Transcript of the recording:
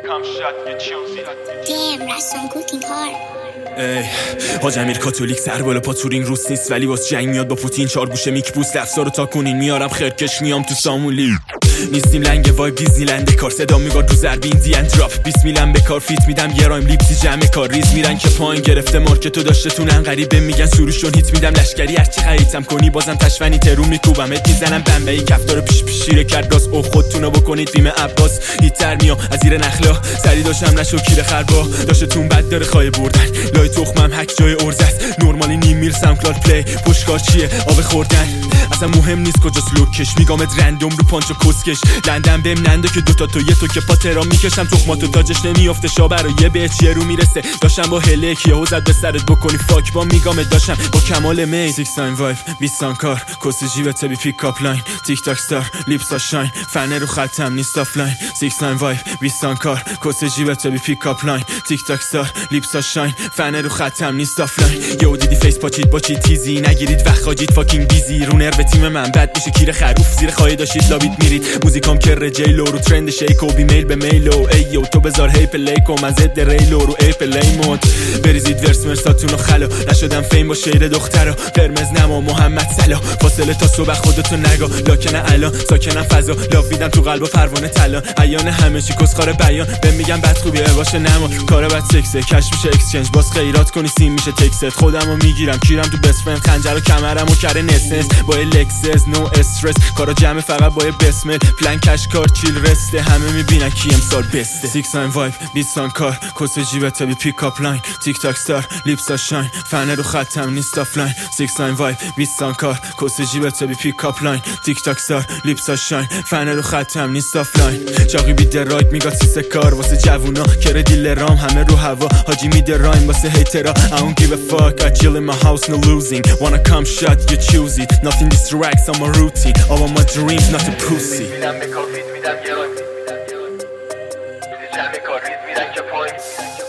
come shot you choose it. Damn, Rastan cooking hard. ای حاج امیر کاتولیک سر بالا پا تورین روس نیست ولی واس جنگ میاد با پوتین چهار گوشه میک بوس لفظا رو تا کنین میارم خرکش میام تو سامولی نیستیم لنگ وای دیزنیلند کار صدا میگاد رو ضرب این دی اند دراپ 20 میلم به کار فیت میدم یه رایم لیپسی جمع کار ریز میرن که پایین گرفته مارکتو داشته تونن غریبه میگن سروشون هیت میدم لشکری هرچی خریدم کنی بازم تشفنی ترو میکوبم ات میزنم بمبئی کفتار پیش شیره کرد راست او خودتونو بکنید بیم عباس هیتر میام از زیر نخلا سری داشتم نشو کیر خربا داشتتون بد داره خای بردن لای تخمم هک جای ارز است نورمالی نیم میل ساوندکلاود پلی پشتکار چیه آب خوردن اصلا مهم نیست کجاست لوکش میگامت رندوم رو پانچو کسکش لندن بهم ننده که دوتا تو یه تو که پاترا میکشم تخماتو تاجش نمیافته شابر و یه به چیه رو میرسه داشتم با هلک یهو زد به سرت بکنی فاک با میگامت داشتم با کمال می 6 9 وایف 20 کار کس جیبت بی پیک اپ لاین تیک تاک استار لیپسا شاین فنه رو خطم نیست آفلاین 6 9 وایف 20 کار کس جیبت بی پیک اپ لاین تیک تاک استار لیپسا شاین فنه رو خطم نیست آفلاین یهو دیدی فیس پاچید با چی تیزی نگیرید وقت خاجید فاکینگ بیزی رو نرو تیم من بد میشه کیر خروف زیر خواهی داشتید لابیت میرید موزیکام که رجیلو رو ترند شیکو بی میل به میلو ای یو تو بذار هی پلی کن من ضد ریلو رو ای پلی مود بریزید ورس مرساتونو خلا نشدم فیم با شیر دخترا قرمز نما محمد سلا فاصله تا صبح خودتو نگا لاکنه الان ساکنم فضا لاف میدم تو قلب و پروانه طلا عیان همه چی کسخار بیان بهم میگم بد خوبیه باشه نما کارا بد سکسه کش میشه اکسچنج باز خیرات کنی سیم میشه تکست خودمو میگیرم کیرم تو بست فرند خنجر و کمرمو کره نسنس با لکسس نو استرس کارا جمع فقط با بسمل پلن کش کار چیل رسته همه میبینن کی امسال بسته 6 9 وایف 20 کار کس جیبت بی پیک اپ لاین تیک تاک استار لیپسا شاین فنه رو خطم نیست آفلاین 6 9 وایف 20 کار کس جیبت بی پیک اپ لاین تیک تاک استار لیپسا شاین فنه رو خطم نیست آفلاین چاقی بی درایت میگاد سیسه کار واسه جوونا کره دیل رام همه رو هوا حاجی میده رایم واسه هیترا I don't give a fuck I chill in my house no losing wanna come shot you choose it nothing distracts on my routine all of my dreams not a pussy میدم به کار فیت میدم یه رایم جمع کار ریز میرن که پایین